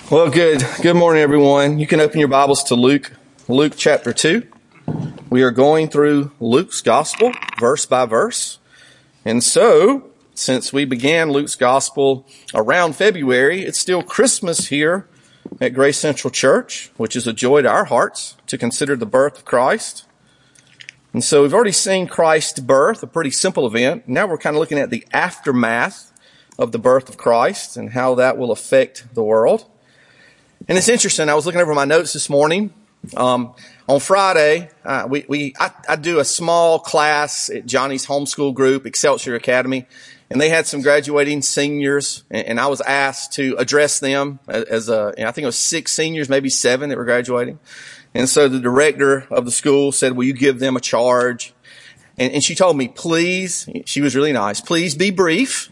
Well, good morning, everyone. You can open your Bibles to Luke chapter 2. We are going through Luke's gospel verse by verse. And so, since we began Luke's gospel around February, it's still Christmas here at Grace Central Church, which is a joy to our hearts to consider the birth of Christ. And so we've already seen Christ's birth, a pretty simple event. Now we're kind of looking at the aftermath of the birth of Christ and how that will affect the world. And it's interesting. I was looking over my notes this morning. On Friday, I do a small class at Johnny's homeschool group, Excelsior Academy, and they had some graduating seniors, and I was asked to address them I think it was 6 seniors, maybe 7 that were graduating. And so the director of the school said, "Will you give them a charge?" And she told me, please, she was really nice, please be brief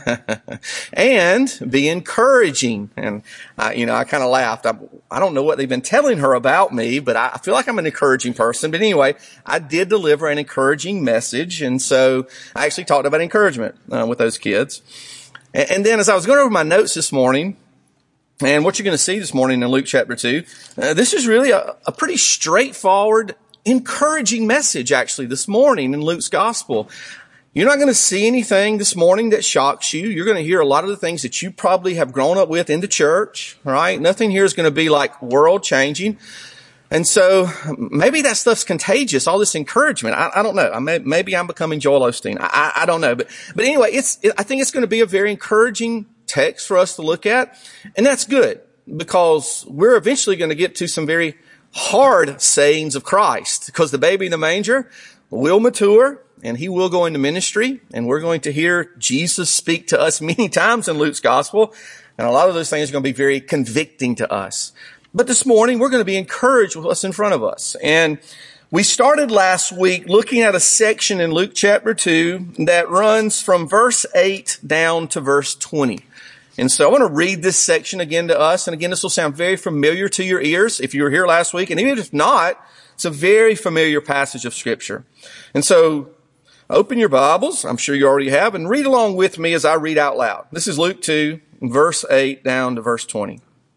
and be encouraging. And, I kind of laughed. I don't know what they've been telling her about me, but I feel like I'm an encouraging person. But anyway, I did deliver an encouraging message. And so I actually talked about encouragement with those kids. And then as I was going over my notes this morning, and what you're going to see this morning in Luke chapter 2, this is really a pretty straightforward encouraging message actually this morning in Luke's gospel. You're not going to see anything this morning that shocks you. You're going to hear a lot of the things that you probably have grown up with in the church, right? Nothing here is going to be like world changing. And so maybe that stuff's contagious, all this encouragement. I don't know. Maybe I'm becoming Joel Osteen. I don't know. But anyway, I think it's going to be a very encouraging text for us to look at. And that's good because we're eventually going to get to some very hard sayings of Christ, because the baby in the manger will mature and he will go into ministry, and we're going to hear Jesus speak to us many times in Luke's gospel, and a lot of those things are going to be very convicting to us. But this morning we're going to be encouraged with what's in front of us. And we started last week looking at a section in Luke chapter 2 that runs from verse 8 down to verse 20. And so I want to read this section again to us. And again, this will sound very familiar to your ears if you were here last week. And even if not, it's a very familiar passage of Scripture. And so open your Bibles, I'm sure you already have, and read along with me as I read out loud. This is Luke 2, verse 8 down to verse 20.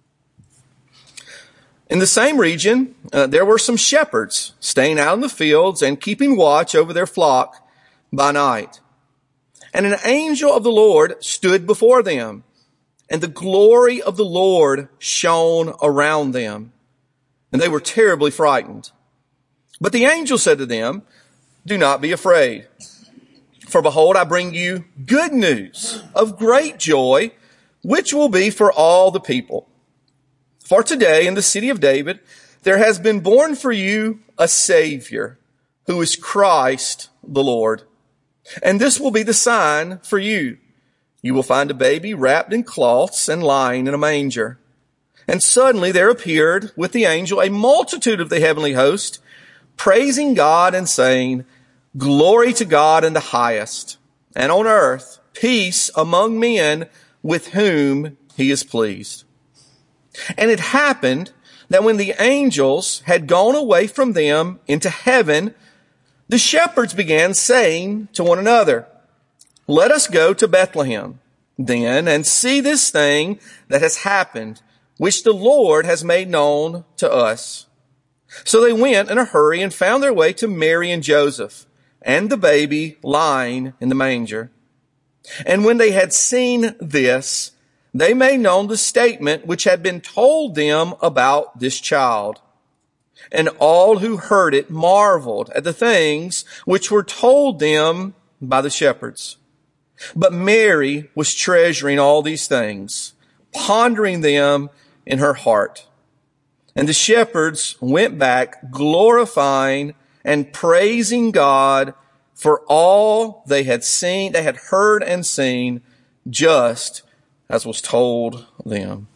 In the same region, there were some shepherds staying out in the fields and keeping watch over their flock by night. And an angel of the Lord stood before them, and the glory of the Lord shone around them, and they were terribly frightened. But the angel said to them, "Do not be afraid, for behold, I bring you good news of great joy, which will be for all the people. For today in the city of David, there has been born for you a Savior, who is Christ the Lord. And this will be the sign for you. You will find a baby wrapped in cloths and lying in a manger." And suddenly there appeared with the angel a multitude of the heavenly host, praising God and saying, "Glory to God in the highest, and on earth peace among men with whom he is pleased." And it happened that when the angels had gone away from them into heaven, the shepherds began saying to one another, "Let us go to Bethlehem then and see this thing that has happened, which the Lord has made known to us." So they went in a hurry and found their way to Mary and Joseph and the baby lying in the manger. And when they had seen this, they made known the statement which had been told them about this child. And all who heard it marveled at the things which were told them by the shepherds. But Mary was treasuring all these things, pondering them in her heart. And the shepherds went back, glorifying and praising God for all they had heard and seen, just as was told them.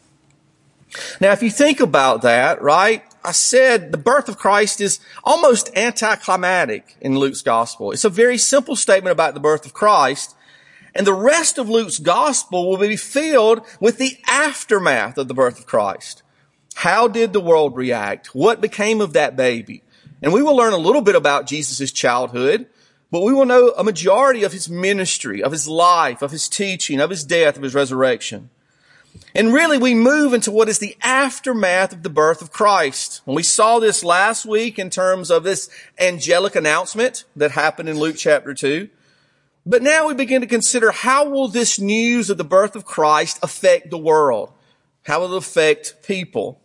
Now, if you think about that, right? I said the birth of Christ is almost anticlimactic in Luke's gospel. It's a very simple statement about the birth of Christ. And the rest of Luke's gospel will be filled with the aftermath of the birth of Christ. How did the world react? What became of that baby? And we will learn a little bit about Jesus' childhood, but we will know a majority of his ministry, of his life, of his teaching, of his death, of his resurrection. And really, we move into what is the aftermath of the birth of Christ. And we saw this last week in terms of this angelic announcement that happened in Luke chapter 2. But now we begin to consider, how will this news of the birth of Christ affect the world? How will it affect people?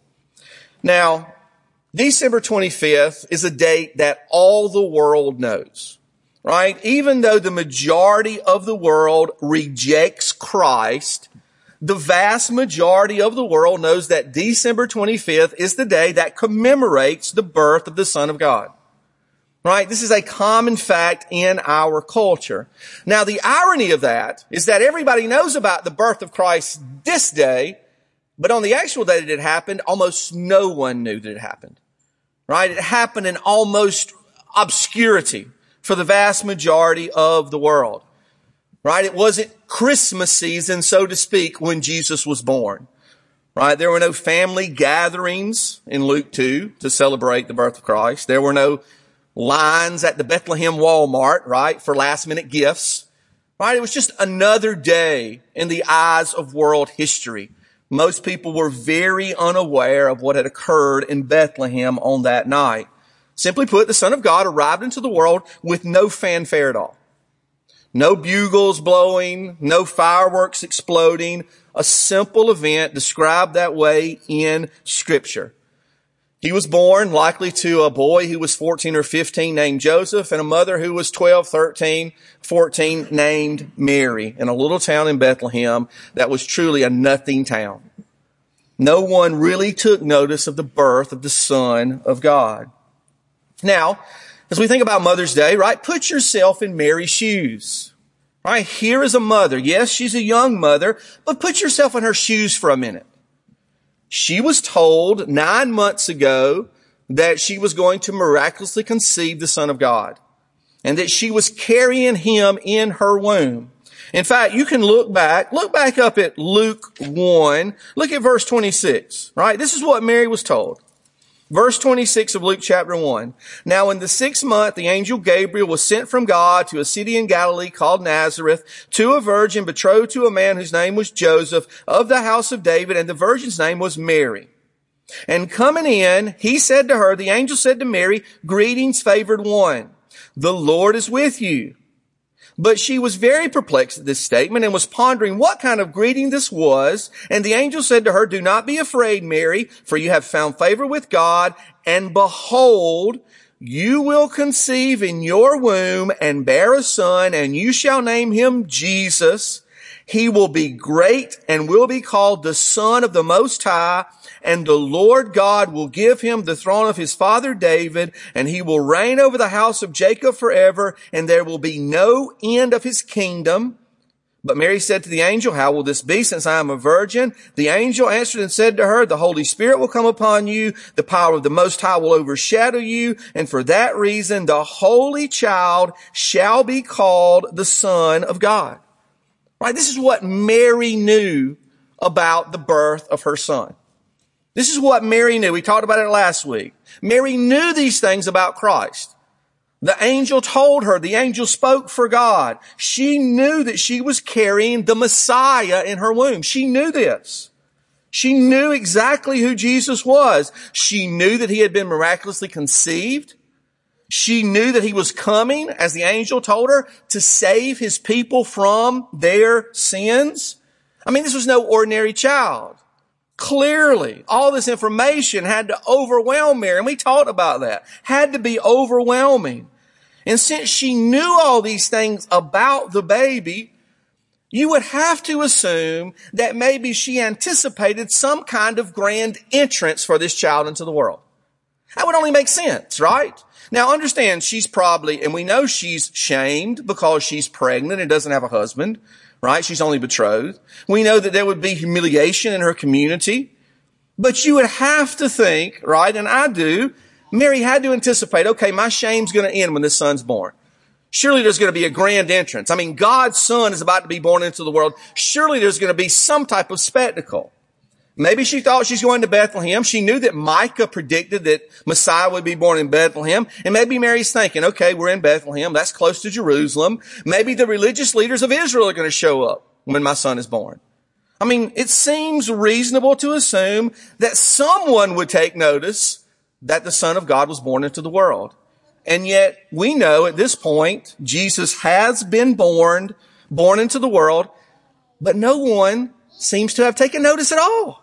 Now, December 25th is a date that all the world knows, right? Even though the majority of the world rejects Christ, the vast majority of the world knows that December 25th is the day that commemorates the birth of the Son of God. Right? This is a common fact in our culture. Now, the irony of that is that everybody knows about the birth of Christ this day, but on the actual day that it happened, almost no one knew that it happened. Right? It happened in almost obscurity for the vast majority of the world. Right? It wasn't Christmas season, so to speak, when Jesus was born. Right? There were no family gatherings in Luke 2 to celebrate the birth of Christ. There were no lines at the Bethlehem Walmart, right, for last minute gifts. Right? It was just another day in the eyes of world history. Most people were very unaware of what had occurred in Bethlehem on that night. Simply put, the Son of God arrived into the world with no fanfare at all. No bugles blowing, no fireworks exploding, a simple event described that way in Scripture. He was born likely to a boy who was 14 or 15 named Joseph, and a mother who was 12, 13, 14 named Mary, in a little town in Bethlehem that was truly a nothing town. No one really took notice of the birth of the Son of God. Now, as we think about Mother's Day, right, put yourself in Mary's shoes. Right, here is a mother. Yes, she's a young mother, but put yourself in her shoes for a minute. She was told 9 months ago that she was going to miraculously conceive the Son of God, and that she was carrying him in her womb. In fact, you can look back up at Luke 1, look at verse 26, right? This is what Mary was told. Verse 26 of Luke chapter 1. Now in the 6th month, the angel Gabriel was sent from God to a city in Galilee called Nazareth to a virgin betrothed to a man whose name was Joseph of the house of David, and the virgin's name was Mary. And coming in, he said to her, the angel said to Mary, "Greetings, favored one. The Lord is with you." But she was very perplexed at this statement and was pondering what kind of greeting this was. And the angel said to her, "Do not be afraid, Mary, for you have found favor with God. And behold, you will conceive in your womb and bear a son, and you shall name him Jesus. He will be great and will be called the Son of the Most High. And the Lord God will give him the throne of his father David, and he will reign over the house of Jacob forever, and there will be no end of his kingdom." But Mary said to the angel, "How will this be, since I am a virgin?" The angel answered and said to her, "The Holy Spirit will come upon you. The power of the Most High will overshadow you. And for that reason, the Holy Child shall be called the Son of God." Right? This is what Mary knew about the birth of her son. This is what Mary knew. We talked about it last week. Mary knew these things about Christ. The angel told her. The angel spoke for God. She knew that she was carrying the Messiah in her womb. She knew this. She knew exactly who Jesus was. She knew that he had been miraculously conceived. She knew that he was coming, as the angel told her, to save his people from their sins. I mean, this was no ordinary child. Clearly, all this information had to overwhelm Mary, and we talked about that. Had to be overwhelming. And since she knew all these things about the baby, you would have to assume that maybe she anticipated some kind of grand entrance for this child into the world. That would only make sense, right? Now understand, she's probably, and we know she's shamed because she's pregnant and doesn't have a husband. Right? She's only betrothed. We know that there would be humiliation in her community. But you would have to think, right, and I do, Mary had to anticipate, okay, my shame's going to end when this son's born. Surely there's going to be a grand entrance. I mean, God's son is about to be born into the world. Surely there's going to be some type of spectacle. Maybe she thought she's going to Bethlehem. She knew that Micah predicted that Messiah would be born in Bethlehem. And maybe Mary's thinking, okay, we're in Bethlehem. That's close to Jerusalem. Maybe the religious leaders of Israel are going to show up when my son is born. I mean, it seems reasonable to assume that someone would take notice that the Son of God was born into the world. And yet we know at this point, Jesus has been born into the world, but no one seems to have taken notice at all.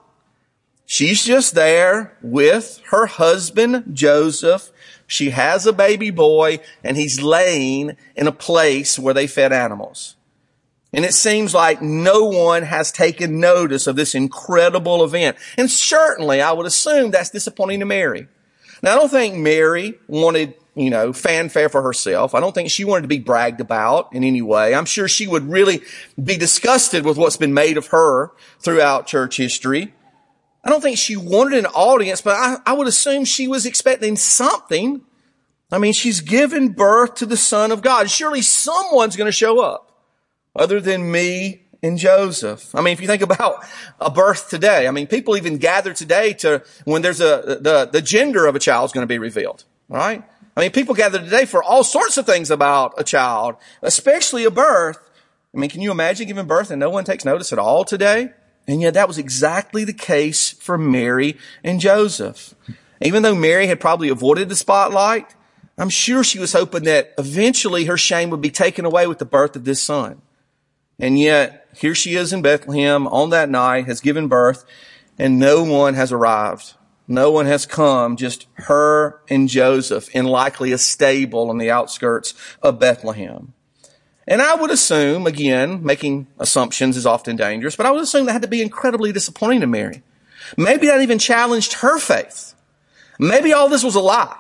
She's just there with her husband, Joseph. She has a baby boy, and he's laying in a place where they fed animals. And it seems like no one has taken notice of this incredible event. And certainly, I would assume that's disappointing to Mary. Now, I don't think Mary wanted, fanfare for herself. I don't think she wanted to be bragged about in any way. I'm sure she would really be disgusted with what's been made of her throughout church history. I don't think she wanted an audience, but I would assume she was expecting something. I mean, she's given birth to the Son of God. Surely someone's going to show up other than me and Joseph. I mean, if you think about a birth today, I mean, people even gather today to when there's the gender of a child is going to be revealed, right? I mean, people gather today for all sorts of things about a child, especially a birth. I mean, can you imagine giving birth and no one takes notice at all today? And yet that was exactly the case for Mary and Joseph. Even though Mary had probably avoided the spotlight, I'm sure she was hoping that eventually her shame would be taken away with the birth of this son. And yet here she is in Bethlehem on that night, has given birth, and no one has arrived. No one has come, just her and Joseph in likely a stable on the outskirts of Bethlehem. And I would assume, again, making assumptions is often dangerous, but I would assume that had to be incredibly disappointing to Mary. Maybe that even challenged her faith. Maybe all this was a lie.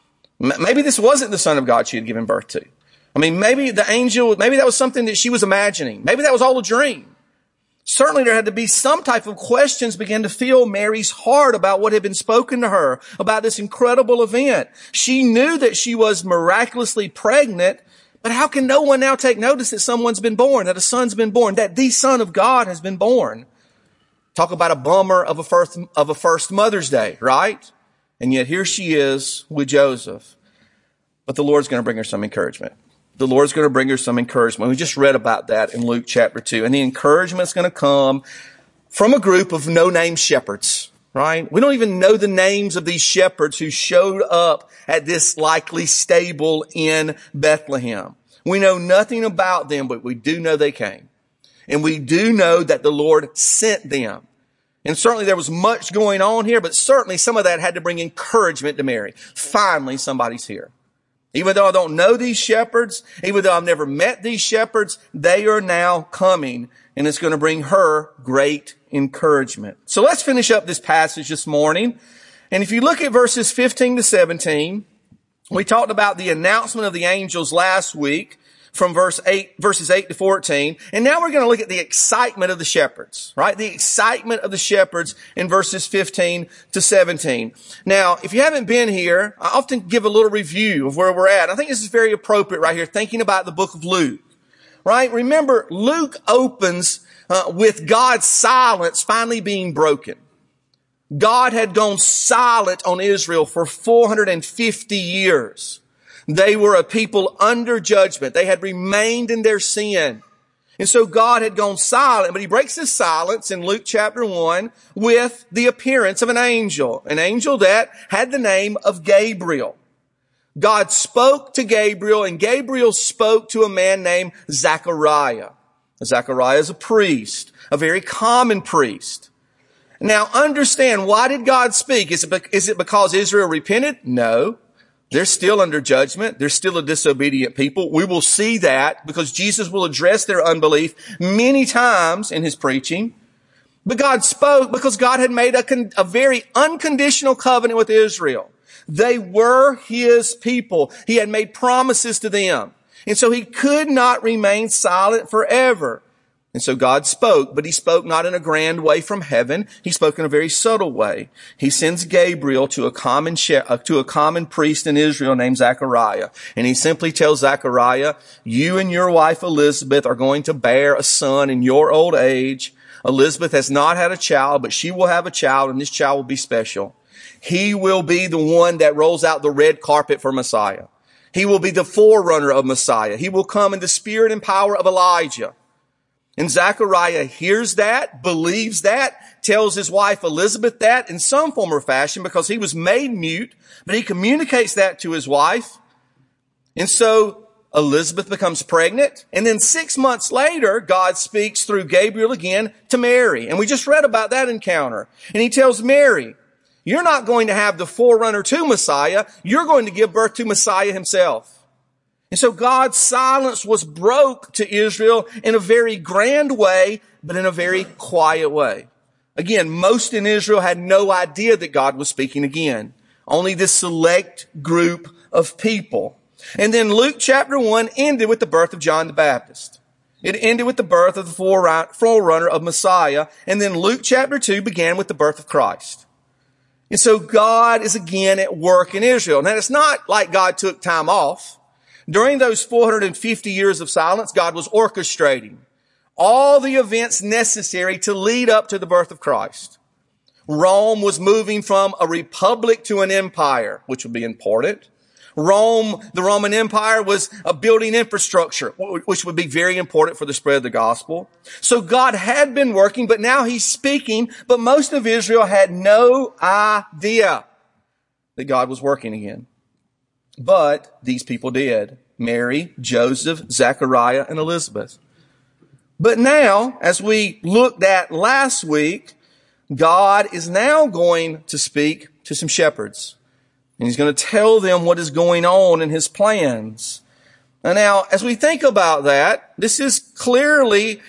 Maybe this wasn't the Son of God she had given birth to. I mean, maybe that was something that she was imagining. Maybe that was all a dream. Certainly there had to be some type of questions begin to fill Mary's heart about what had been spoken to her, about this incredible event. She knew that she was miraculously pregnant, but how can no one now take notice that someone's been born, that a son's been born, that the Son of God has been born? Talk about a bummer of a first Mother's Day, right? And yet here she is with Joseph. But the Lord's going to bring her some encouragement. The Lord's going to bring her some encouragement. We just read about that in Luke chapter 2. And the encouragement's going to come from a group of no-name shepherds, right? We don't even know the names of these shepherds who showed up at this likely stable in Bethlehem. We know nothing about them, but we do know they came. And we do know that the Lord sent them. And certainly there was much going on here, but certainly some of that had to bring encouragement to Mary. Finally, somebody's here. Even though I don't know these shepherds, even though I've never met these shepherds, they are now coming, and it's going to bring her great encouragement. So let's finish up this passage this morning. And if you look at verses 15 to 17, we talked about the announcement of the angels last week from verses 8 to 14. And now we're going to look at the excitement of the shepherds, right? The excitement of the shepherds in verses 15 to 17. Now, if you haven't been here, I often give a little review of where we're at. I think this is very appropriate right here, thinking about the book of Luke, right? Remember, Luke opens with God's silence finally being broken. God had gone silent on Israel for 450 years. They were a people under judgment. They had remained in their sin. And so God had gone silent, but he breaks his silence in Luke chapter 1 with the appearance of an angel that had the name of Gabriel. God spoke to Gabriel, and Gabriel spoke to a man named Zechariah. Zechariah is a priest, a very common priest. Now understand, why did God speak? Is it because Israel repented? No. They're still under judgment. They're still a disobedient people. We will see that because Jesus will address their unbelief many times in his preaching. But God spoke because God had made a very unconditional covenant with Israel. They were his people. He had made promises to them. And so he could not remain silent forever. And so God spoke, but he spoke not in a grand way from heaven. He spoke in a very subtle way. He sends Gabriel to a common priest in Israel named Zechariah. And he simply tells Zechariah, you and your wife Elizabeth are going to bear a son in your old age. Elizabeth has not had a child, but she will have a child, and this child will be special. He will be the one that rolls out the red carpet for Messiah. He will be the forerunner of Messiah. He will come in the spirit and power of Elijah. And Zechariah hears that, believes that, tells his wife Elizabeth that in some form or fashion because he was made mute, but he communicates that to his wife. And so Elizabeth becomes pregnant. And then 6 months later, God speaks through Gabriel again to Mary. And we just read about that encounter. And he tells Mary, you're not going to have the forerunner to Messiah. You're going to give birth to Messiah himself. And so God's silence was broke to Israel in a very grand way, but in a very quiet way. Again, most in Israel had no idea that God was speaking again. Only this select group of people. And then Luke chapter 1 ended with the birth of John the Baptist. It ended with the birth of the forerunner of Messiah. And then Luke chapter 2 began with the birth of Christ. And so God is again at work in Israel. Now, it's not like God took time off. During those 450 years of silence, God was orchestrating all the events necessary to lead up to the birth of Christ. Rome was moving from a republic to an empire, which would be important. The Roman Empire was building infrastructure, which would be very important for the spread of the gospel. So God had been working, but now he's speaking, but most of Israel had no idea that God was working again. But these people did. Mary, Joseph, Zechariah, and Elizabeth. But now, as we looked at last week, God is now going to speak to some shepherds. And he's going to tell them what is going on in his plans. And now, as we think about that, this is clearly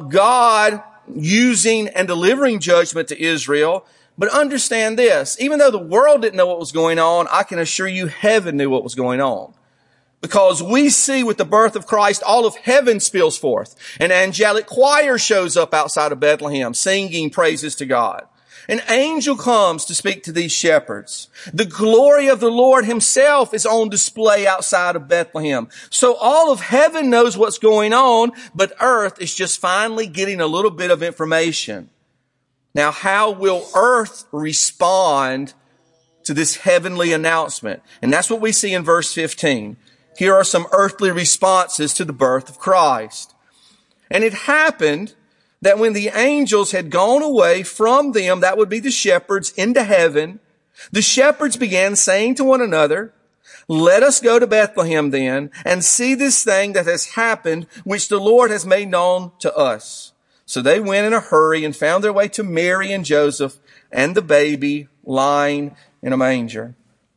God using and delivering judgment to Israel. But understand this, even though the world didn't know what was going on, I can assure you heaven knew what was going on. Because we see with the birth of Christ, all of heaven spills forth. An angelic choir shows up outside of Bethlehem, singing praises to God. An angel comes to speak to these shepherds. The glory of the Lord himself is on display outside of Bethlehem. So all of heaven knows what's going on, but earth is just finally getting a little bit of information. Now, how will earth respond to this heavenly announcement? And that's what we see in verse 15. Here are some earthly responses to the birth of Christ. And it happened that when the angels had gone away from them, that would be the shepherds, into heaven, the shepherds began saying to one another, let us go to Bethlehem then and see this thing that has happened, which the Lord has made known to us. So they went in a hurry and found their way to Mary and Joseph and the baby lying in a manger.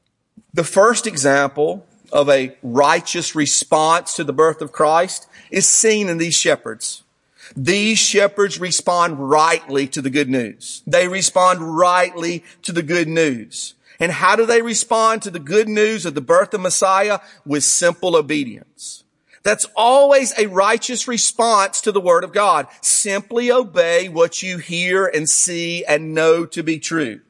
The first example of a righteous response to the birth of Christ is seen in these shepherds. These shepherds respond rightly to the good news. They respond rightly to the good news. And how do they respond to the good news of the birth of Messiah? With simple obedience. That's always a righteous response to the Word of God. Simply obey what you hear and see and know to be true.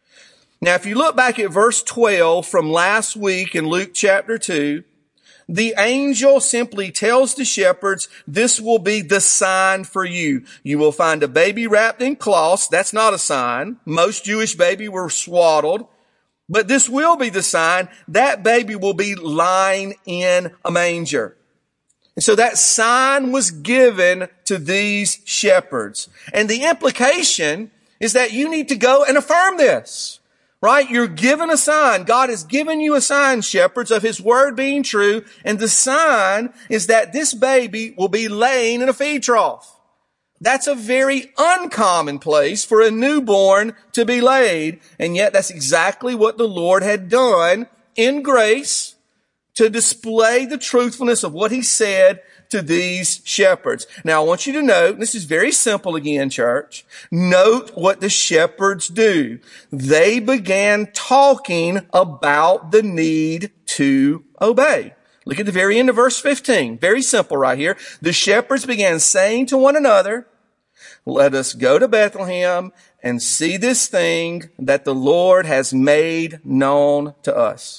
Now, if you look back at verse 12 from last week in Luke chapter 2, the angel simply tells the shepherds, this will be the sign for you. You will find a baby wrapped in cloths. That's not a sign. Most Jewish babies were swaddled. But this will be the sign. That baby will be lying in a manger. And so that sign was given to these shepherds. And the implication is that you need to go and affirm this. Right? You're given a sign. God has given you a sign, shepherds, of his word being true. And the sign is that this baby will be laying in a feed trough. That's a very uncommon place for a newborn to be laid. And yet that's exactly what the Lord had done in grace to display the truthfulness of what he said to these shepherds. Now, I want you to note, this is very simple again, church. Note what the shepherds do. They began talking about the need to obey. Look at the very end of verse 15. Very simple right here. The shepherds began saying to one another, let us go to Bethlehem and see this thing that the Lord has made known to us.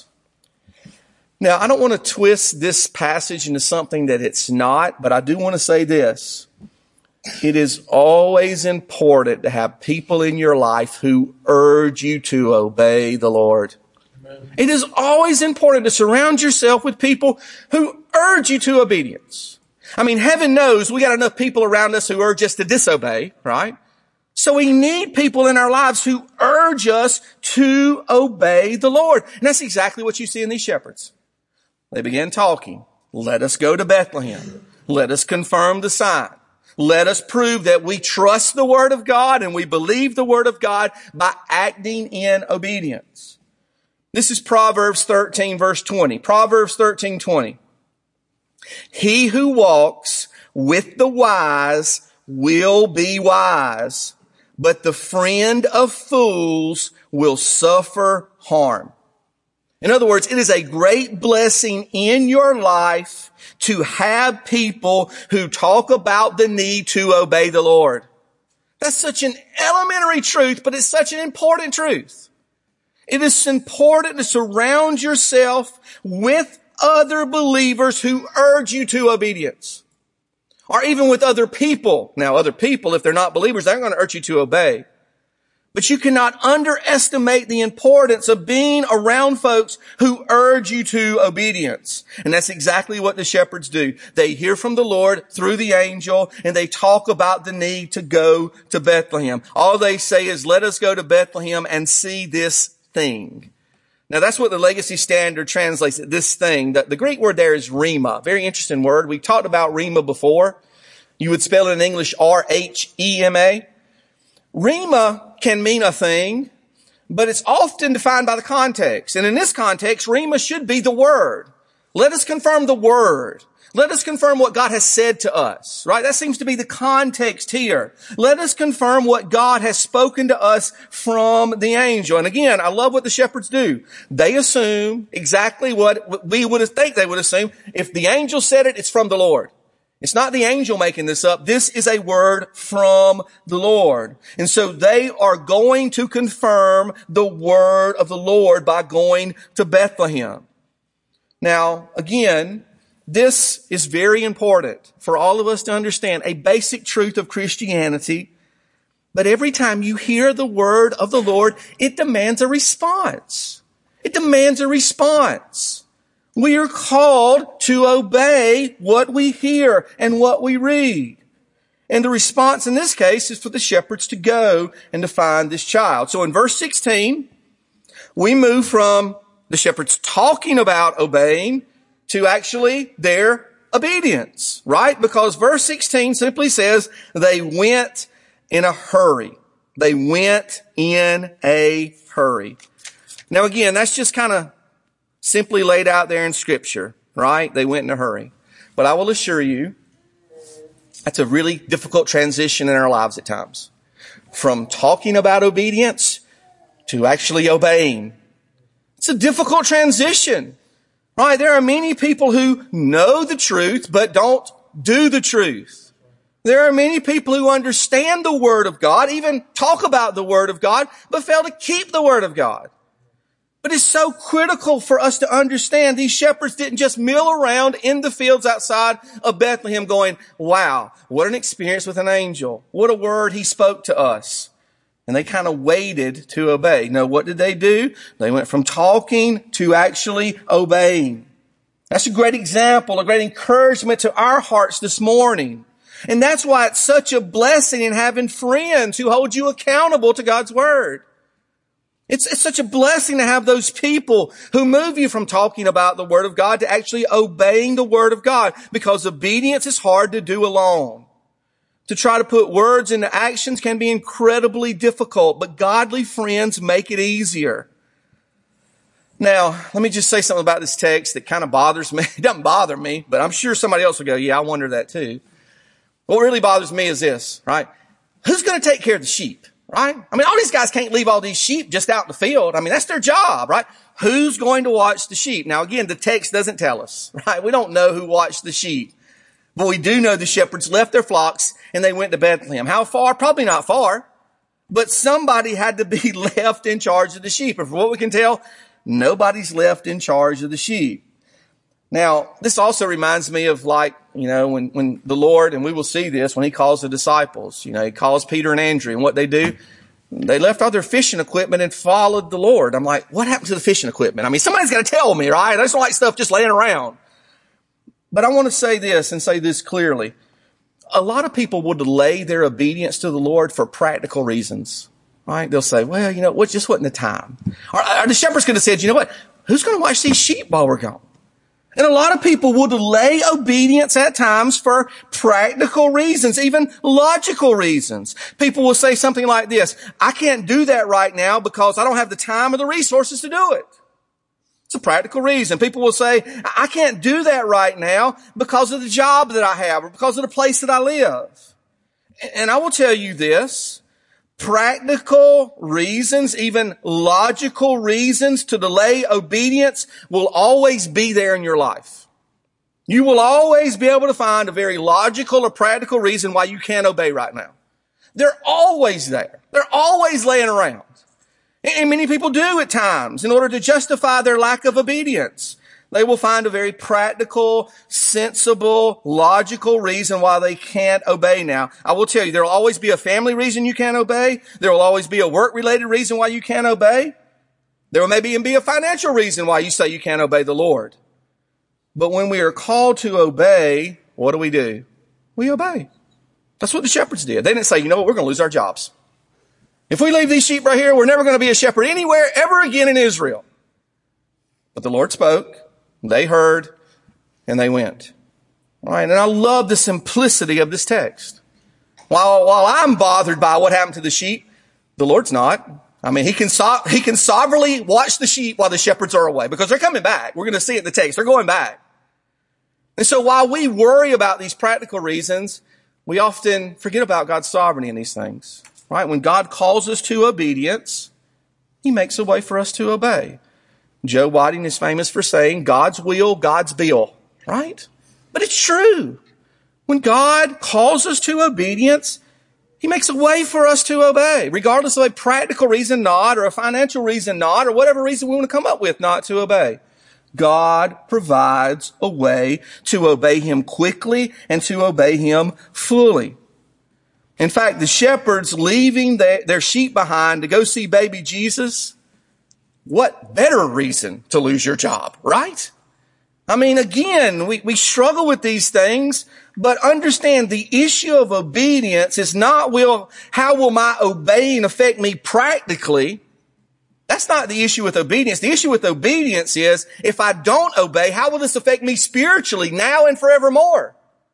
Now, I don't want to twist this passage into something that it's not, but I do want to say this. It is always important to have people in your life who urge you to obey the Lord. Amen. It is always important to surround yourself with people who urge you to obedience. I mean, heaven knows we got enough people around us who urge us to disobey, right? So we need people in our lives who urge us to obey the Lord. And that's exactly what you see in these shepherds. They began talking. Let us go to Bethlehem. Let us confirm the sign. Let us prove that we trust the Word of God and we believe the Word of God by acting in obedience. This is Proverbs 13, verse 20. Proverbs 13:20. He who walks with the wise will be wise, but the friend of fools will suffer harm. In other words, it is a great blessing in your life to have people who talk about the need to obey the Lord. That's such an elementary truth, but it's such an important truth. It is important to surround yourself with other believers who urge you to obedience. Or even with other people. Now, other people, if they're not believers, they're going to urge you to obey. But you cannot underestimate the importance of being around folks who urge you to obedience. And that's exactly what the shepherds do. They hear from the Lord through the angel, and they talk about the need to go to Bethlehem. All they say is, let us go to Bethlehem and see this thing. Now, that's what the Legacy Standard translates it, this thing. The Greek word there is rhema. Very interesting word. We talked about rhema before. You would spell it in English R-H-E-M-A. Rhema can mean a thing, but it's often defined by the context. And in this context, rhema should be the word. Let us confirm the word. Let us confirm what God has said to us, right? That seems to be the context here. Let us confirm what God has spoken to us from the angel. And again, I love what the shepherds do. They assume exactly what we would think they would assume. If the angel said it, it's from the Lord. It's not the angel making this up. This is a word from the Lord. And so they are going to confirm the word of the Lord by going to Bethlehem. Now, again, this is very important for all of us to understand, a basic truth of Christianity. But every time you hear the word of the Lord, it demands a response. It demands a response. We are called to obey what we hear and what we read. And the response in this case is for the shepherds to go and to find this child. So in verse 16, we move from the shepherds talking about obeying to actually their obedience, right? Because verse 16 simply says they went in a hurry. They went in a hurry. Now again, that's just kind of simply laid out there in Scripture, right? They went in a hurry. But I will assure you, that's a really difficult transition in our lives at times. From talking about obedience to actually obeying. It's a difficult transition, right? There are many people who know the truth but don't do the truth. There are many people who understand the Word of God, even talk about the Word of God, but fail to keep the Word of God. But it's so critical for us to understand these shepherds didn't just mill around in the fields outside of Bethlehem going, wow, what an experience with an angel. What a word he spoke to us. And they kind of waited to obey. No, what did they do? They went from talking to actually obeying. That's a great example, a great encouragement to our hearts this morning. And that's why it's such a blessing in having friends who hold you accountable to God's word. It's such a blessing to have those people who move you from talking about the Word of God to actually obeying the Word of God, because obedience is hard to do alone. To try to put words into actions can be incredibly difficult, but godly friends make it easier. Now, let me just say something about this text that kind of bothers me. It doesn't bother me, but I'm sure somebody else will go, yeah, I wonder that too. What really bothers me is this, right? Who's going to take care of the sheep? Right? I mean, all these guys can't leave all these sheep just out in the field. I mean, that's their job, right? Who's going to watch the sheep? Now, again, the text doesn't tell us, right? We don't know who watched the sheep. But we do know the shepherds left their flocks and they went to Bethlehem. How far? Probably not far. But somebody had to be left in charge of the sheep. And from what we can tell, nobody's left in charge of the sheep. Now, this also reminds me of when the Lord, and we will see this, when he calls the disciples, he calls Peter and Andrew, and what they do, they left all their fishing equipment and followed the Lord. I'm like, what happened to the fishing equipment? I mean, somebody's got to tell me, right? I just don't like stuff just laying around. But I want to say this and say this clearly. A lot of people will delay their obedience to the Lord for practical reasons, right? They'll say, well, it just wasn't the time. Or the shepherds could have said, you know what? Who's going to watch these sheep while we're gone? And a lot of people will delay obedience at times for practical reasons, even logical reasons. People will say something like this: I can't do that right now because I don't have the time or the resources to do it. It's a practical reason. People will say, I can't do that right now because of the job that I have or because of the place that I live. And I will tell you this: practical reasons, even logical reasons to delay obedience will always be there in your life. You will always be able to find a very logical or practical reason why you can't obey right now. They're always there. They're always laying around. And many people do at times in order to justify their lack of obedience. They will find a very practical, sensible, logical reason why they can't obey now. I will tell you, there will always be a family reason you can't obey. There will always be a work-related reason why you can't obey. There will maybe even be a financial reason why you say you can't obey the Lord. But when we are called to obey, what do? We obey. That's what the shepherds did. They didn't say, we're going to lose our jobs. If we leave these sheep right here, we're never going to be a shepherd anywhere ever again in Israel. But the Lord spoke. They heard, and they went. All right, and I love the simplicity of this text. While I'm bothered by what happened to the sheep, the Lord's not. I mean, he can sovereignly watch the sheep while the shepherds are away because they're coming back. We're going to see it in the text. They're going back. And so while we worry about these practical reasons, we often forget about God's sovereignty in these things. Right? When God calls us to obedience, he makes a way for us to obey. Joe Whiting is famous for saying, God's will, God's bill, right? But it's true. When God calls us to obedience, he makes a way for us to obey, regardless of a practical reason not, or a financial reason not, or whatever reason we want to come up with not to obey. God provides a way to obey him quickly and to obey him fully. In fact, the shepherds leaving their sheep behind to go see baby Jesus, what better reason to lose your job, right? I mean, again, we struggle with these things, but understand the issue of obedience is not, how will my obeying affect me practically? That's not the issue with obedience. The issue with obedience is, if I don't obey, how will this affect me spiritually now and forevermore?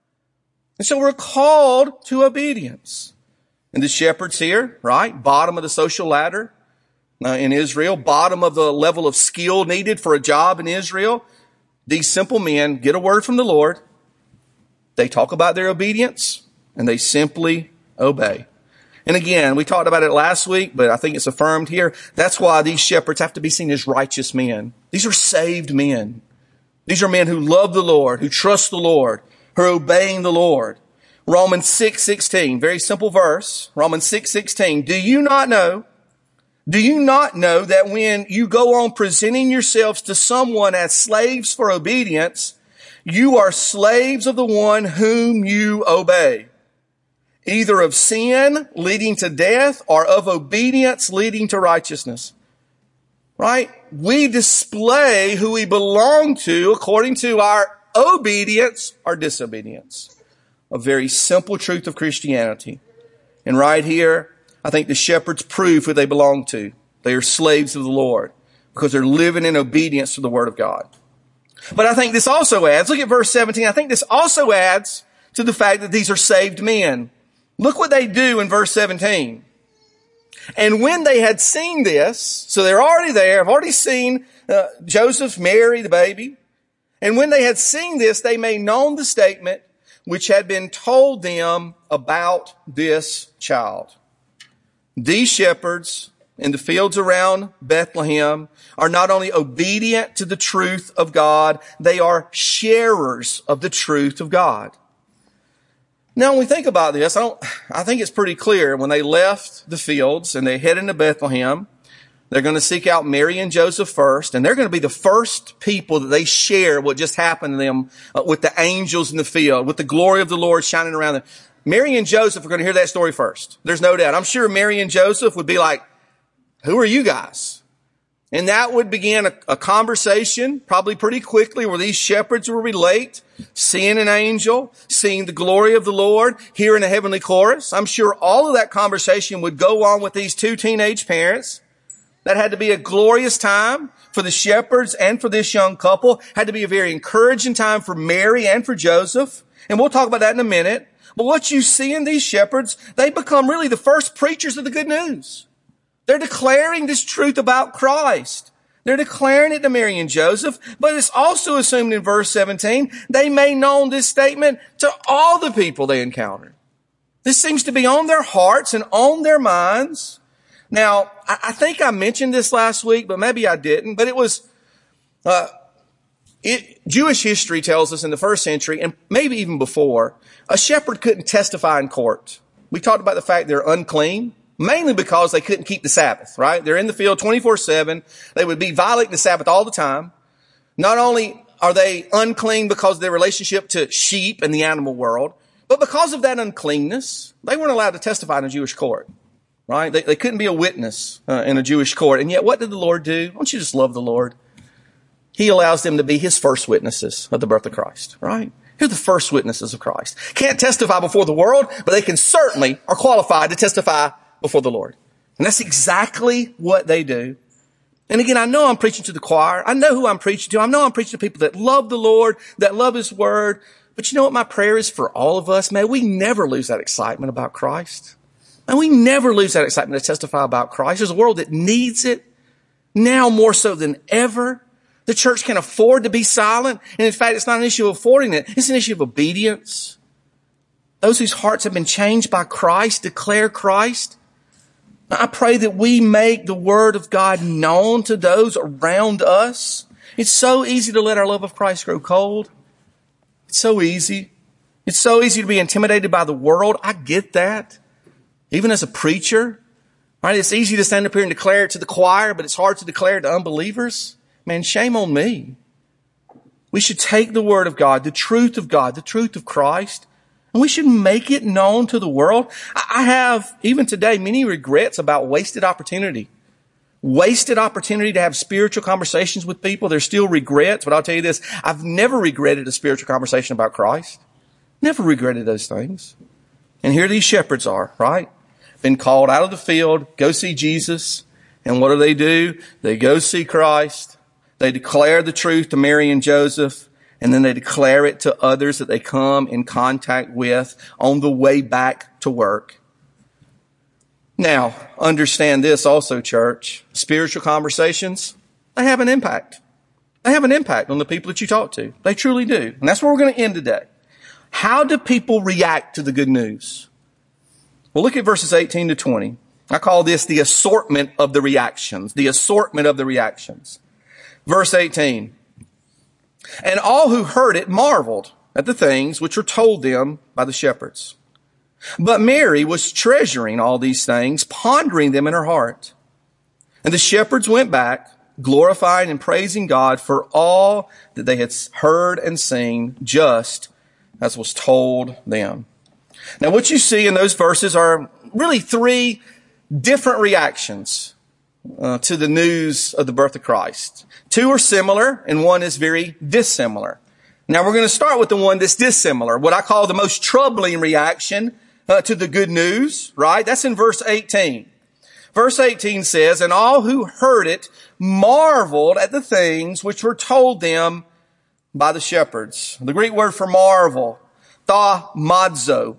And so we're called to obedience. And the shepherds here, right, bottom of the social ladder in Israel, bottom of the level of skill needed for a job in Israel, these simple men get a word from the Lord. They talk about their obedience, and they simply obey. And again, we talked about it last week, but I think it's affirmed here. That's why these shepherds have to be seen as righteous men. These are saved men. These are men who love the Lord, who trust the Lord, who are obeying the Lord. Romans 6:16, very simple verse. Romans 6:16. Do you not know that when you go on presenting yourselves to someone as slaves for obedience, you are slaves of the one whom you obey, either of sin leading to death or of obedience leading to righteousness? Right? We display who we belong to according to our obedience or disobedience. A very simple truth of Christianity. And right here, I think the shepherds prove who they belong to. They are slaves of the Lord because they're living in obedience to the Word of God. But I think this also adds, look at verse 17, I think this also adds to the fact that these are saved men. Look what they do in verse 17. And when they had seen this, so they're already there, have already seen Joseph marry the baby. And when they had seen this, they made known the statement which had been told them about this child. These shepherds in the fields around Bethlehem are not only obedient to the truth of God, they are sharers of the truth of God. Now, when we think about this, I think it's pretty clear. When they left the fields and they head into Bethlehem, they're going to seek out Mary and Joseph first, and they're going to be the first people that they share what just happened to them with the angels in the field, with the glory of the Lord shining around them. Mary and Joseph are going to hear that story first. There's no doubt. I'm sure Mary and Joseph would be like, who are you guys? And that would begin a conversation, probably pretty quickly, where these shepherds would relate, seeing an angel, seeing the glory of the Lord, hearing a heavenly chorus. I'm sure all of that conversation would go on with these two teenage parents. That had to be a glorious time for the shepherds and for this young couple. Had to be a very encouraging time for Mary and for Joseph. And we'll talk about that in a minute. But what you see in these shepherds, they become really the first preachers of the good news. They're declaring this truth about Christ. They're declaring it to Mary and Joseph, but it's also assumed in verse 17, they made known this statement to all the people they encountered. This seems to be on their hearts and on their minds. Now, I think I mentioned this last week, but maybe I didn't, but it was, Jewish history tells us in the first century, and maybe even before, a shepherd couldn't testify in court. We talked about the fact they're unclean. Mainly because they couldn't keep the Sabbath, right? They're in the field 24/7. They would be violating the Sabbath all the time. Not only are they unclean because of their relationship to sheep and the animal world, but because of that uncleanness, they weren't allowed to testify in a Jewish court, right? They couldn't be a witness in a Jewish court. And yet what did the Lord do? Don't you just love the Lord? He allows them to be his first witnesses of the birth of Christ, right? They're the first witnesses of Christ. Can't testify before the world, but they can certainly are qualified to testify before the Lord. And that's exactly what they do. And again, I know I'm preaching to the choir. I know who I'm preaching to. I know I'm preaching to people that love the Lord, that love his word. But you know what my prayer is for all of us? May we never lose that excitement about Christ. And we never lose that excitement to testify about Christ. There's a world that needs it now more so than ever. The church can afford to be silent. And in fact, it's not an issue of affording it. It's an issue of obedience. Those whose hearts have been changed by Christ declare Christ. I pray that we make the word of God known to those around us. It's so easy to let our love of Christ grow cold. It's so easy. It's so easy to be intimidated by the world. I get that. Even as a preacher, right? It's easy to stand up here and declare it to the choir, but it's hard to declare it to unbelievers. Man, shame on me. We should take the word of God, the truth of Christ, and we should make it known to the world. I have, even today, many regrets about wasted opportunity. Wasted opportunity to have spiritual conversations with people. There's still regrets, but I'll tell you this. I've never regretted a spiritual conversation about Christ. Never regretted those things. And here these shepherds are, right? Been called out of the field, go see Jesus. And what do? They go see Christ. They declare the truth to Mary and Joseph. And then they declare it to others that they come in contact with on the way back to work. Now, understand this also, church. Spiritual conversations, they have an impact. They have an impact on the people that you talk to. They truly do. And that's where we're going to end today. How do people react to the good news? Well, look at verses 18 to 20. I call this the assortment of the reactions. The assortment of the reactions. Verse 18. And all who heard it marveled at the things which were told them by the shepherds. But Mary was treasuring all these things, pondering them in her heart. And the shepherds went back, glorifying and praising God for all that they had heard and seen, just as was told them. Now, what you see in those verses are really three different reactions to the news of the birth of Christ. Two are similar and one is very dissimilar. Now we're going to start with the one that's dissimilar, what I call the most troubling reaction to the good news, right? That's in verse 18. Verse 18 says, and all who heard it marveled at the things which were told them by the shepherds. The Greek word for marvel, thaumazo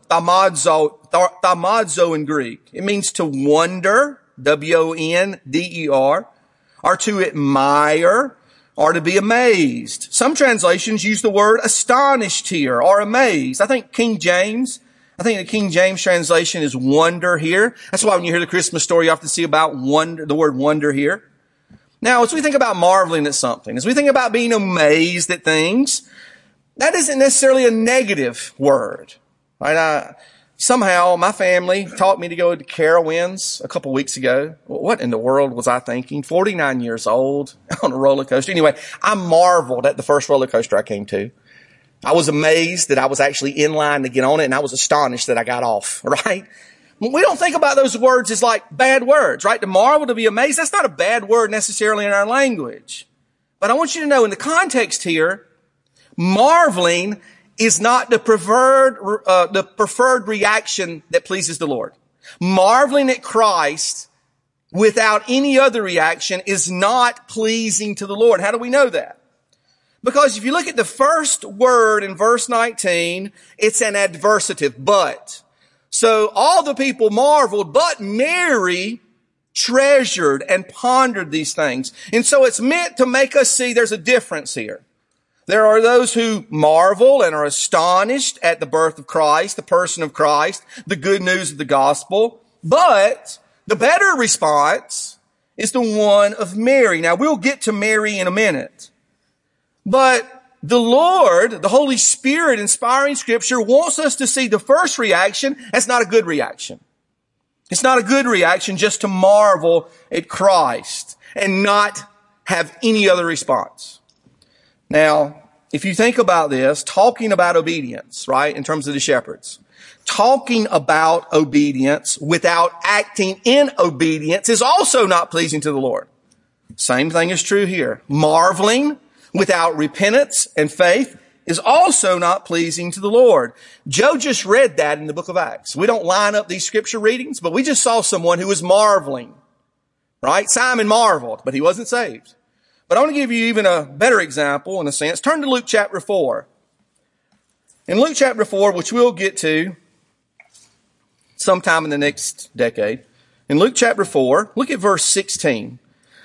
in Greek. It means to wonder, W-O-N-D-E-R, or to admire, or to be amazed. Some translations use the word astonished here, or amazed. I think the King James translation is wonder here. That's why when you hear the Christmas story, you often see about wonder, the word wonder here. Now, as we think about marveling at something, as we think about being amazed at things, that isn't necessarily a negative word, right? Somehow my family taught me to go to Carowinds a couple weeks ago. What in the world was I thinking? 49 years old on a roller coaster. Anyway, I marveled at the first roller coaster I came to. I was amazed that I was actually in line to get on it, and I was astonished that I got off, right? we don't think about those words as like bad words, right? To marvel, to be amazed, that's not a bad word necessarily in our language. But I want you to know in the context here, marveling is not the preferred reaction that pleases the Lord. Marveling at Christ without any other reaction is not pleasing to the Lord. How do we know that? Because if you look at the first word in verse 19, it's an adversative, but. So all the people marveled, but Mary treasured and pondered these things. And so it's meant to make us see there's a difference here. There are those who marvel and are astonished at the birth of Christ, the person of Christ, the good news of the gospel. But the better response is the one of Mary. Now, we'll get to Mary in a minute. But the Lord, the Holy Spirit, inspiring Scripture, wants us to see the first reaction as not a good reaction. It's not a good reaction just to marvel at Christ and not have any other response. Now, if you think about this, talking about obedience, right, in terms of the shepherds, talking about obedience without acting in obedience is also not pleasing to the Lord. Same thing is true here. Marveling without repentance and faith is also not pleasing to the Lord. Joe just read that in the book of Acts. We don't line up these scripture readings, but we just saw someone who was marveling, right? Simon marveled, but he wasn't saved. But I want to give you even a better example in a sense. Turn to Luke chapter 4. In Luke chapter 4, which we'll get to sometime in the next decade. In Luke chapter 4, look at verse 16.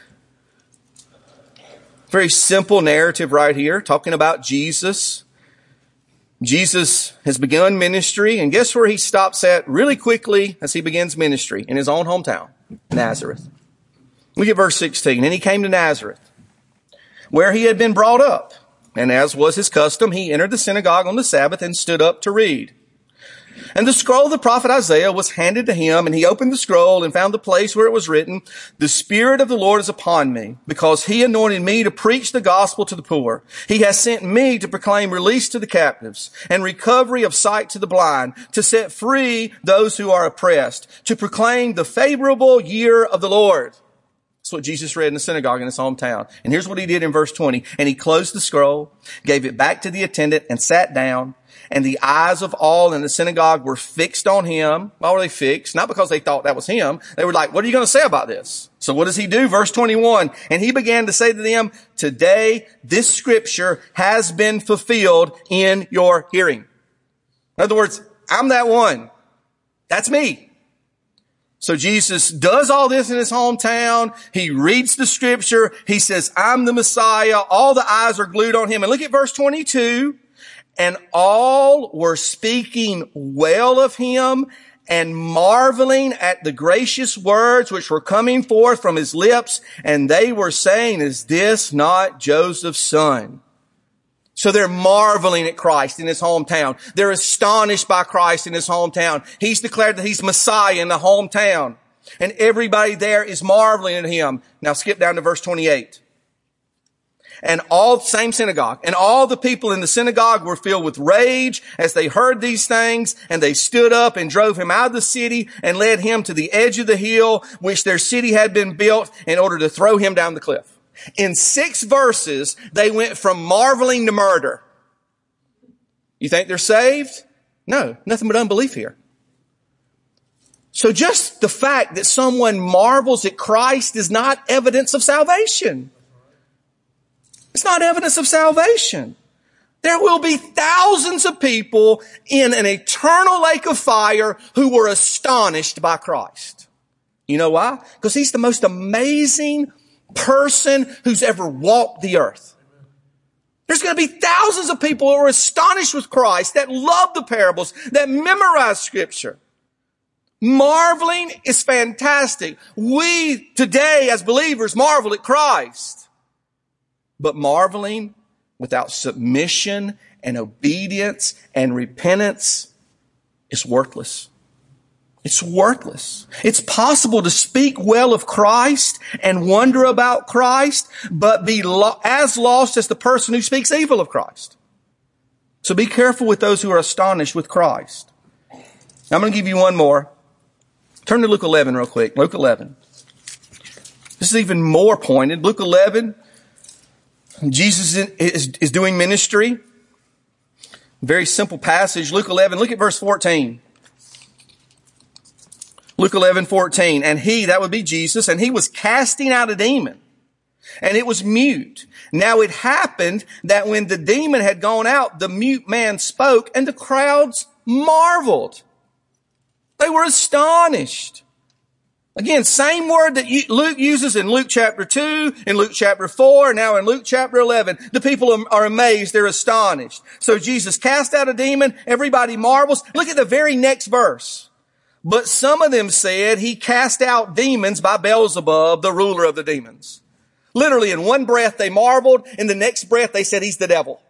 Very simple narrative right here, talking about Jesus. Jesus has begun ministry, and guess where he stops at really quickly as he begins ministry? In his own hometown, Nazareth. Look at verse 16. And he came to Nazareth, where he had been brought up. And as was his custom, he entered the synagogue on the Sabbath and stood up to read. And the scroll of the prophet Isaiah was handed to him, and he opened the scroll and found the place where it was written, "The Spirit of the Lord is upon me, because he anointed me to preach the gospel to the poor. He has sent me to proclaim release to the captives and recovery of sight to the blind, to set free those who are oppressed, to proclaim the favorable year of the Lord." That's what Jesus read in the synagogue in his hometown. And here's what he did in verse 20. And he closed the scroll, gave it back to the attendant, and sat down. And the eyes of all in the synagogue were fixed on him. Why were they fixed? Not because they thought that was him. They were like, what are you going to say about this? So what does he do? Verse 21. And he began to say to them, "Today this scripture has been fulfilled in your hearing." In other words, I'm that one. That's me. So Jesus does all this in his hometown. He reads the scripture. He says, I'm the Messiah. All the eyes are glued on him. And look at verse 22. And all were speaking well of him and marveling at the gracious words which were coming forth from his lips. And they were saying, "Is this not Joseph's son?" So they're marveling at Christ in his hometown. They're astonished by Christ in his hometown. He's declared that he's Messiah in the hometown. And everybody there is marveling at him. Now skip down to verse 28. And same synagogue, and all the people in the synagogue were filled with rage as they heard these things, and they stood up and drove him out of the city and led him to the edge of the hill which their city had been built in order to throw him down the cliff. In 6 verses, they went from marveling to murder. You think they're saved? No, nothing but unbelief here. So just the fact that someone marvels at Christ is not evidence of salvation. It's not evidence of salvation. There will be thousands of people in an eternal lake of fire who were astonished by Christ. You know why? Because he's the most amazing person who's ever walked the earth. There's going to be thousands of people who are astonished with Christ, that love the parables, that memorize scripture. Marveling is fantastic. We today as believers marvel at Christ. But marveling without submission and obedience and repentance is worthless. It's worthless. It's possible to speak well of Christ and wonder about Christ, but be as lost as the person who speaks evil of Christ. So be careful with those who are astonished with Christ. Now I'm going to give you one more. Turn to Luke 11 real quick. Luke 11. This is even more pointed. Luke 11, Jesus is doing ministry. Very simple passage. Luke 11, look at verse 14. Luke 11:14. And he, that would be Jesus, and he was casting out a demon, and it was mute. Now it happened that when the demon had gone out, the mute man spoke, and the crowds marveled. They were astonished. Again, same word that Luke uses in Luke chapter 2, in Luke chapter 4, now in Luke chapter 11. The people are amazed. They're astonished. So Jesus cast out a demon. Everybody marvels. Look at the very next verse. But some of them said he cast out demons by Beelzebub, the ruler of the demons. Literally in one breath they marveled. In the next breath they said he's the devil.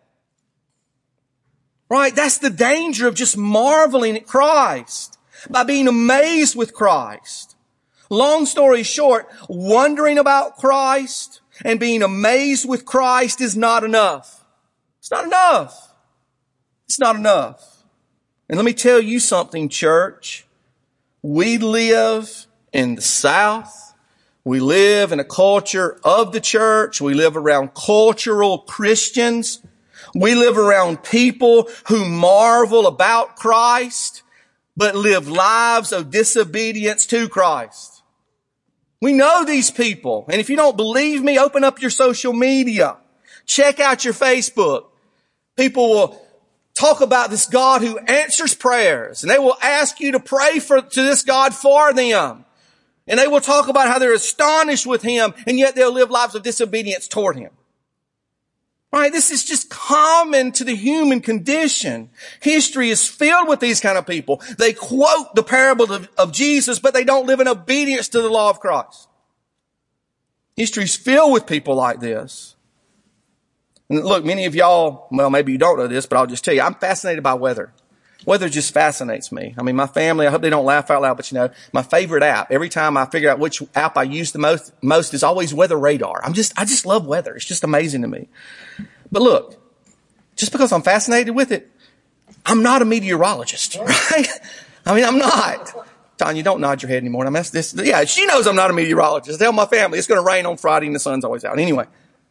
Right? That's the danger of just marveling at Christ. By being amazed with Christ. Long story short, wondering about Christ and being amazed with Christ is not enough. It's not enough. It's not enough. And let me tell you something, church. We live in the South. We live in a culture of the church. We live around cultural Christians. We live around people who marvel about Christ, but live lives of disobedience to Christ. We know these people. And if you don't believe me, open up your social media. Check out your Facebook. People will talk about this God who answers prayers. And they will ask you to pray to this God for them. And they will talk about how they're astonished with Him, and yet they'll live lives of disobedience toward Him. Right? This is just common to the human condition. History is filled with these kind of people. They quote the parable of Jesus, but they don't live in obedience to the law of Christ. History is filled with people like this. And look, many of y'all, well, maybe you don't know this, but I'll just tell you, I'm fascinated by weather. Weather just fascinates me. I mean, my family, I hope they don't laugh out loud, but my favorite app, every time I figure out which app I use the most is always Weather Radar. I just love weather. It's just amazing to me. But look, just because I'm fascinated with it, I'm not a meteorologist, right? I mean, I'm not. Tanya, don't nod your head anymore. Yeah, she knows I'm not a meteorologist. Tell my family it's going to rain on Friday and the sun's always out. Anyway.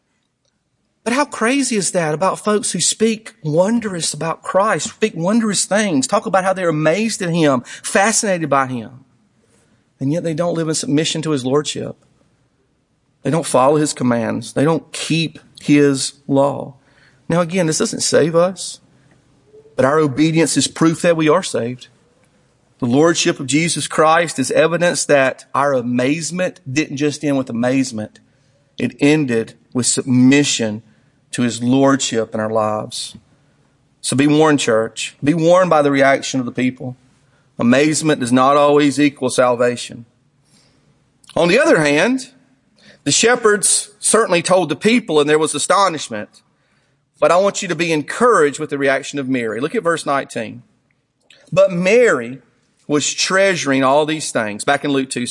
But how crazy is that about folks who speak wondrous about Christ, speak wondrous things, talk about how they're amazed at Him, fascinated by Him, and yet they don't live in submission to His Lordship. They don't follow His commands. They don't keep His law. Now again, this doesn't save us, but our obedience is proof that we are saved. The Lordship of Jesus Christ is evidence that our amazement didn't just end with amazement. It ended with submission to His Lordship in our lives. So be warned, church. Be warned by the reaction of the people. Amazement does not always equal salvation. On the other hand, the shepherds certainly told the people, and there was astonishment. But I want you to be encouraged with the reaction of Mary. Look at verse 19. But Mary was treasuring all these things. Back in Luke 2.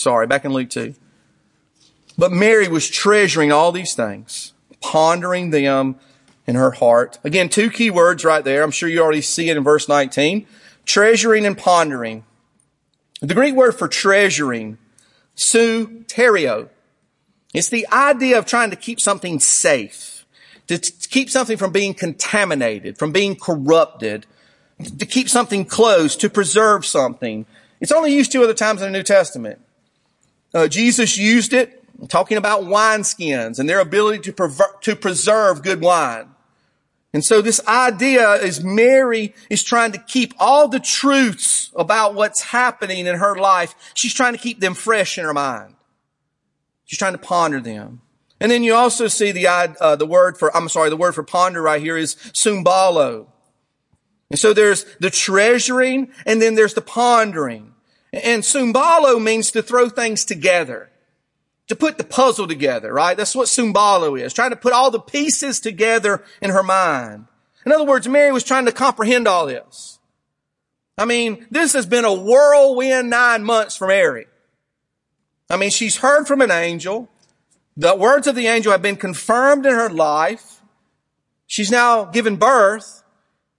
But Mary was treasuring all these things, pondering them in her heart. Again, two key words right there. I'm sure you already see it in verse 19. Treasuring and pondering. The Greek word for treasuring, soterio. It's the idea of trying to keep something safe, to keep something from being contaminated, from being corrupted, to keep something close, to preserve something. It's only used two other times in the New Testament. Jesus used it talking about wineskins and their ability to preserve good wine. And so this idea is Mary is trying to keep all the truths about what's happening in her life. She's trying to keep them fresh in her mind. She's trying to ponder them. And then you also see the word for ponder right here is sumbalo. And so there's the treasuring and then there's the pondering. And sumbalo means to throw things together, to put the puzzle together, right? That's what sumbalo is, trying to put all the pieces together in her mind. In other words, Mary was trying to comprehend all this. I mean, this has been a whirlwind 9 months for Mary. I mean, she's heard from an angel. The words of the angel have been confirmed in her life. She's now given birth.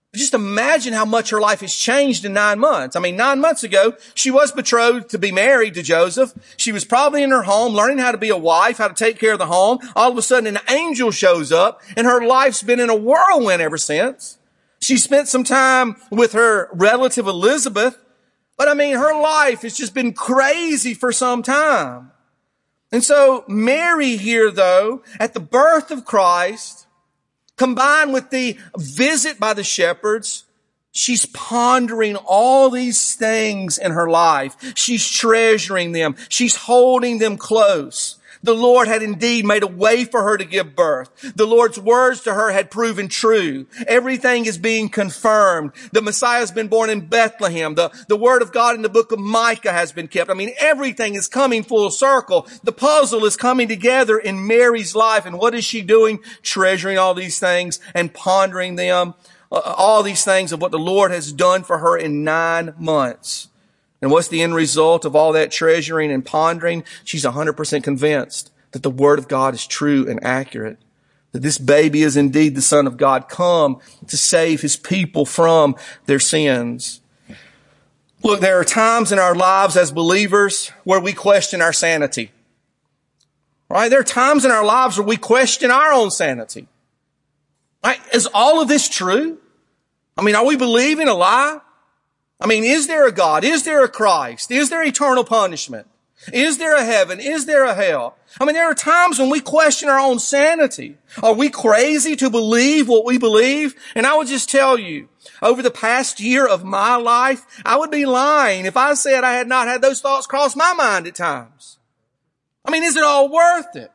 Just imagine how much her life has changed in 9 months. I mean, 9 months ago, she was betrothed to be married to Joseph. She was probably in her home learning how to be a wife, how to take care of the home. All of a sudden, an angel shows up, and her life's been in a whirlwind ever since. She spent some time with her relative Elizabeth, but I mean, her life has just been crazy for some time. And so Mary here, though, at the birth of Christ, combined with the visit by the shepherds, she's pondering all these things in her life. She's treasuring them. She's holding them close. The Lord had indeed made a way for her to give birth. The Lord's words to her had proven true. Everything is being confirmed. The Messiah has been born in Bethlehem. The word of God in the book of Micah has been kept. I mean, everything is coming full circle. The puzzle is coming together in Mary's life. And what is she doing? Treasuring all these things and pondering them. All these things of what the Lord has done for her in 9 months. And what's the end result of all that treasuring and pondering? She's 100% convinced that the Word of God is true and accurate. That this baby is indeed the Son of God, come to save His people from their sins. Look, there are times in our lives as believers where we question our sanity. Right? There are times in our lives where we question our own sanity. Right? Is all of this true? I mean, are we believing a lie? I mean, is there a God? Is there a Christ? Is there eternal punishment? Is there a heaven? Is there a hell? I mean, there are times when we question our own sanity. Are we crazy to believe what we believe? And I would just tell you, over the past year of my life, I would be lying if I said I had not had those thoughts cross my mind at times. I mean, is it all worth it?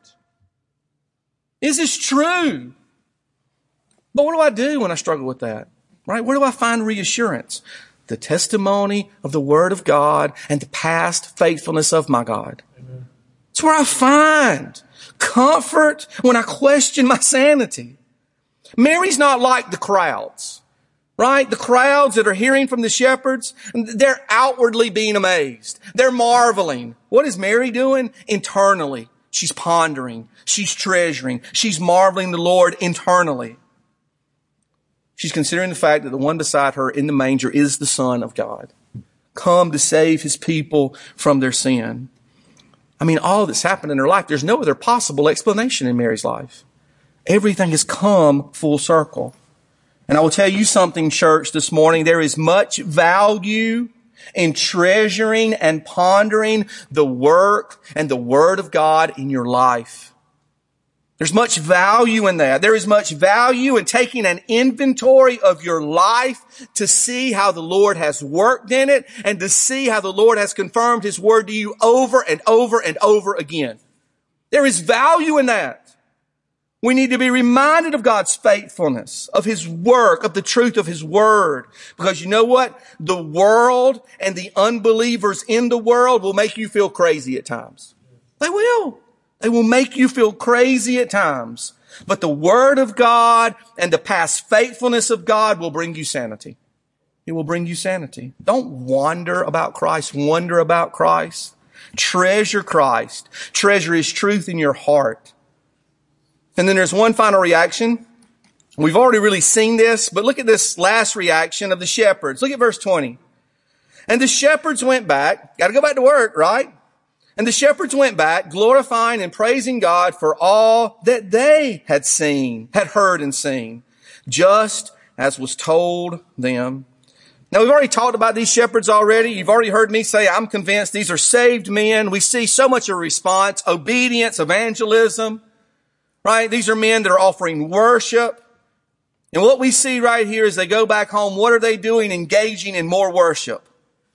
Is this true? But what do I do when I struggle with that? Right? Where do I find reassurance? The testimony of the Word of God and the past faithfulness of my God. Amen. It's where I find comfort when I question my sanity. Mary's not like the crowds, right? The crowds that are hearing from the shepherds, they're outwardly being amazed. They're marveling. What is Mary doing? Internally, she's pondering. She's treasuring. She's marveling the Lord internally. She's considering the fact that the one beside her in the manger is the Son of God, come to save His people from their sin. I mean, all that's happened in her life, there's no other possible explanation in Mary's life. Everything has come full circle. And I will tell you something, church, this morning. There is much value in treasuring and pondering the work and the Word of God in your life. There's much value in that. There is much value in taking an inventory of your life to see how the Lord has worked in it and to see how the Lord has confirmed His Word to you over and over and over again. There is value in that. We need to be reminded of God's faithfulness, of His work, of the truth of His Word. Because you know what? The world and the unbelievers in the world will make you feel crazy at times. They will. They will make you feel crazy at times. But the Word of God and the past faithfulness of God will bring you sanity. It will bring you sanity. Don't wander about Christ. Wonder about Christ. Treasure Christ. Treasure His truth in your heart. And then there's one final reaction. We've already really seen this, but look at this last reaction of the shepherds. Look at verse 20. And the shepherds went back. Got to go back to work, right? And the shepherds went back, glorifying and praising God for all that they had seen, had heard and seen, just as was told them. Now, we've already talked about these shepherds already. You've already heard me say, I'm convinced these are saved men. We see so much of response, obedience, evangelism, right? These are men that are offering worship. And what we see right here is they go back home. What are they doing? Engaging in more worship.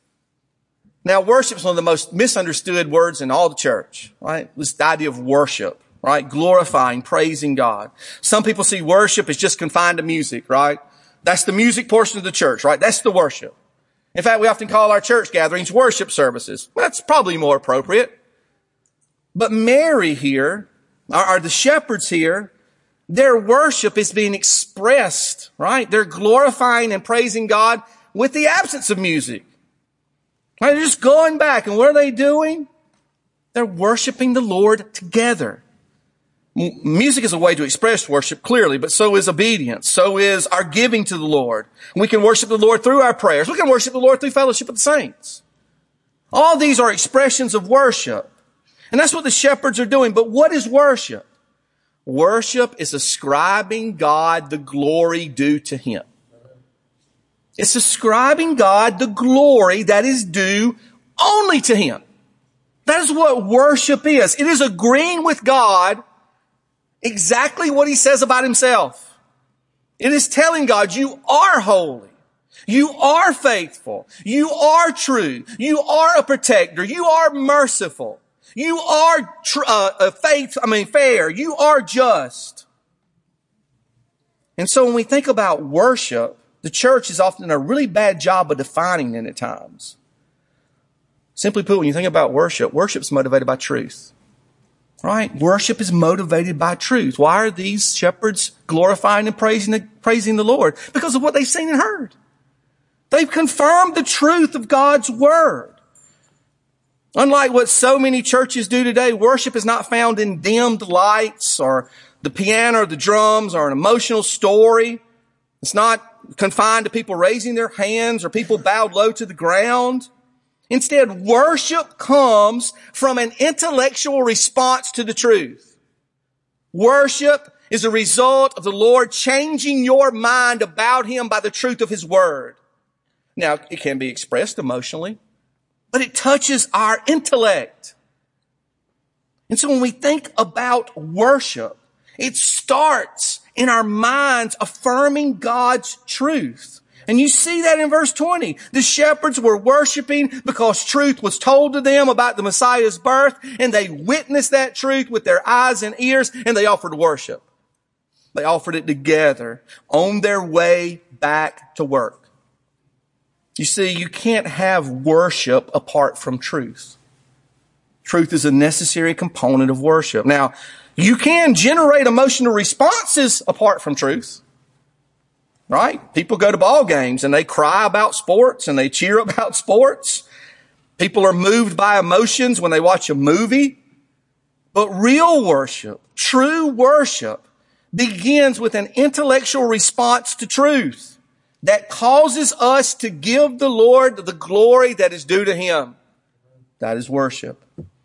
Now, worship is one of the most misunderstood words in all the church, right? This idea of worship, right? Glorifying, praising God. Some people see worship as just confined to music, right? That's the music portion of the church, right? That's the worship. In fact, we often call our church gatherings worship services. Well, that's probably more appropriate. But Mary here, or the shepherds here, their worship is being expressed, right? They're glorifying and praising God with the absence of music. Right, they're just going back. And what are they doing? They're worshiping the Lord together. Music is a way to express worship, clearly, but so is obedience. So is our giving to the Lord. We can worship the Lord through our prayers. We can worship the Lord through fellowship with the saints. All these are expressions of worship. And that's what the shepherds are doing. But what is worship? Worship is ascribing God the glory due to Him. It's ascribing God the glory that is due only to Him. That is what worship is. It is agreeing with God exactly what He says about Himself. It is telling God, you are holy. You are faithful. You are true. You are a protector. You are merciful. You are fair. You are just. And so when we think about worship, the church has often done a really bad job of defining it at times. Simply put, when you think about worship, worship's motivated by truth. Right? Worship is motivated by truth. Why are these shepherds glorifying and praising the Lord? Because of what they've seen and heard. They've confirmed the truth of God's word. Unlike what so many churches do today, worship is not found in dimmed lights or the piano or the drums or an emotional story. It's not confined to people raising their hands or people bowed low to the ground. Instead, worship comes from an intellectual response to the truth. Worship is a result of the Lord changing your mind about Him by the truth of His word. Now, it can be expressed emotionally, but it touches our intellect. And so when we think about worship, it starts in our minds affirming God's truth. And you see that in verse 20. The shepherds were worshiping because truth was told to them about the Messiah's birth, and they witnessed that truth with their eyes and ears, and they offered worship. They offered it together on their way back to work. You see, you can't have worship apart from truth. Truth is a necessary component of worship. Now, you can generate emotional responses apart from truth. Right? People go to ball games and they cry about sports and they cheer about sports. People are moved by emotions when they watch a movie. But real worship, true worship, begins with an intellectual response to truth that causes us to give the Lord the glory that is due to Him. That is worship.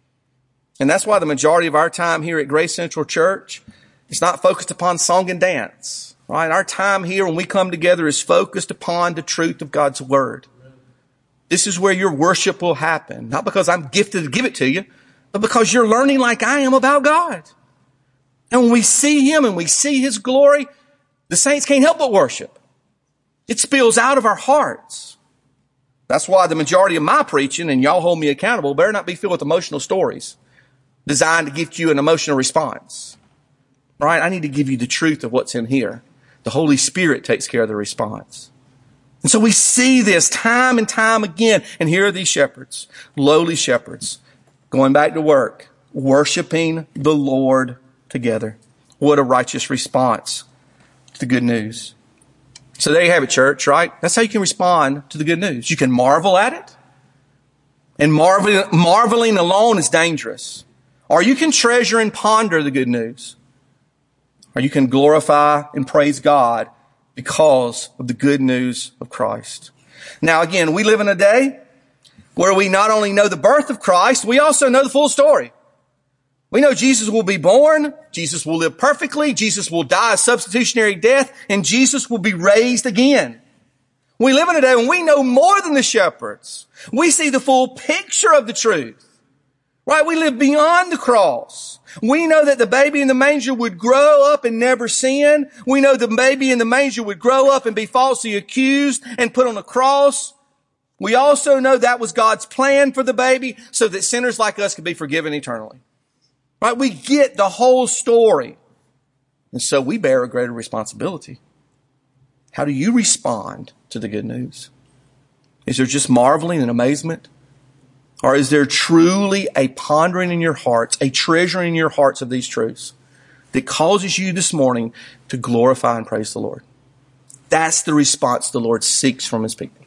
And that's why the majority of our time here at Grace Central Church is not focused upon song and dance. Right? Our time here when we come together is focused upon the truth of God's word. This is where your worship will happen. Not because I'm gifted to give it to you, but because you're learning like I am about God. And when we see Him and we see His glory, the saints can't help but worship. It spills out of our hearts. That's why the majority of my preaching, and y'all hold me accountable, better not be filled with emotional stories designed to give you an emotional response. Right? I need to give you the truth of what's in here. The Holy Spirit takes care of the response. And so we see this time and time again. And here are these shepherds, lowly shepherds, going back to work, worshiping the Lord together. What a righteous response to the good news. So there you have it, church, right? That's how you can respond to the good news. You can marvel at it. And marveling alone is dangerous. Or you can treasure and ponder the good news. Or you can glorify and praise God because of the good news of Christ. Now again, we live in a day where we not only know the birth of Christ, we also know the full story. We know Jesus will be born, Jesus will live perfectly, Jesus will die a substitutionary death, and Jesus will be raised again. We live in a day when we know more than the shepherds. We see the full picture of the truth. Right? We live beyond the cross. We know that the baby in the manger would grow up and never sin. We know the baby in the manger would grow up and be falsely accused and put on a cross. We also know that was God's plan for the baby so that sinners like us could be forgiven eternally. Right? We get the whole story. And so we bear a greater responsibility. How do you respond to the good news? Is there just marveling and amazement? Or is there truly a pondering in your hearts, a treasuring in your hearts of these truths that causes you this morning to glorify and praise the Lord? That's the response the Lord seeks from His people.